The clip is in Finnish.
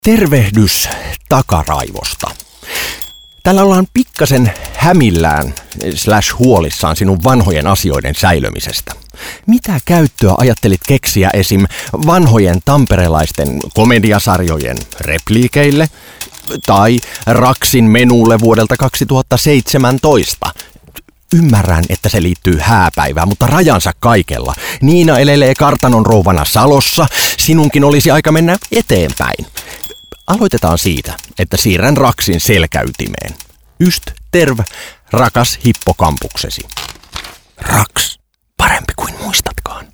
Tervehdys takaraivosta. Täällä ollaan pikkasen hämillään / huolissaan sinun vanhojen asioiden säilömisestä. Mitä käyttöä ajattelit keksiä esim. Vanhojen tamperelaisten komediasarjojen repliikeille tai Raksin menulle vuodelta 2017? Ymmärrän, että se liittyy hääpäivään, mutta rajansa kaikella. Niina elelee kartanon rouvana Salossa, sinunkin olisi aika mennä eteenpäin. Aloitetaan siitä, että siirrän Raksin selkäytimeen. Yst, terv, rakas hippokampuksesi. Raks, parempi kuin muistatkaan.